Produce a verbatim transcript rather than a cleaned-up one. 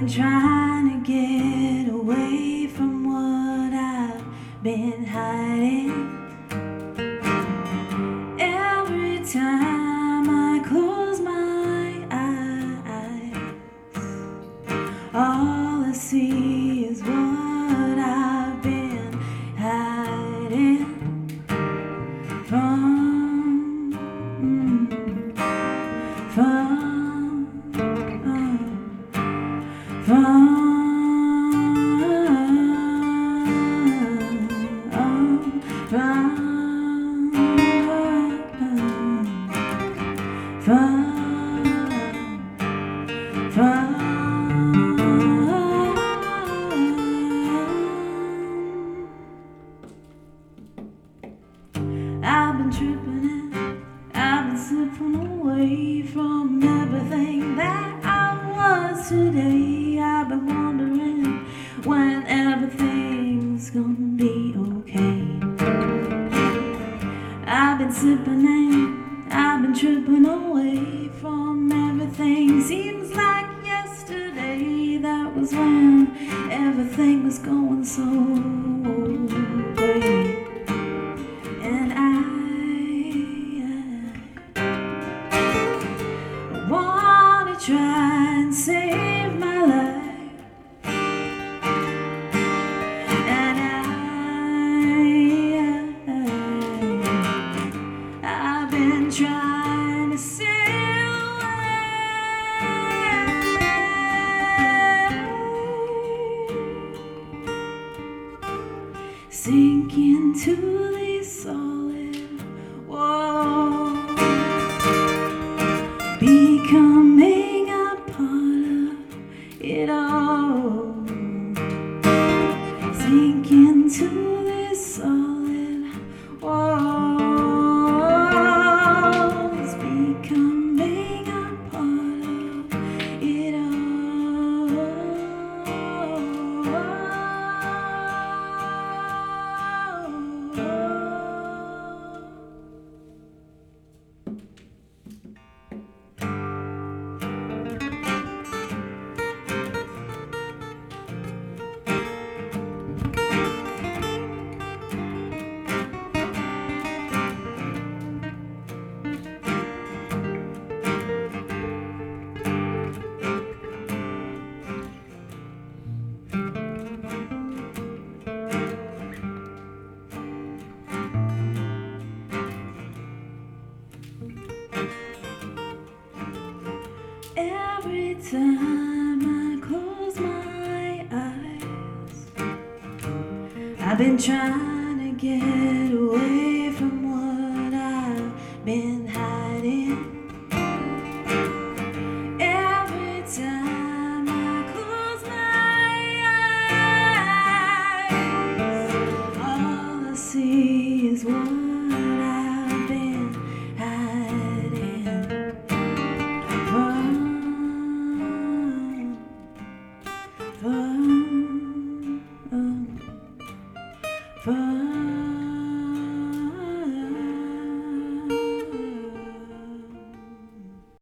been trying to get away from what I've been hiding. Every time I close my eyes, all I see is what I've been hiding from, mm, from, uh, from, uh, from, from, from. I've been tripping and I've been slipping away from everything that I was today. I've been wondering when everything's gonna be okay. I've been slipping and I've been tripping away from everything. Seems like yesterday, that was when everything was going so great. And I, I wanna try and save my life. And I, I I've been trying to sail away, sink into these solid walls, becoming a part of it all, sink into these solid walls, becoming a part of it all. Every time I close my eyes, I've been trying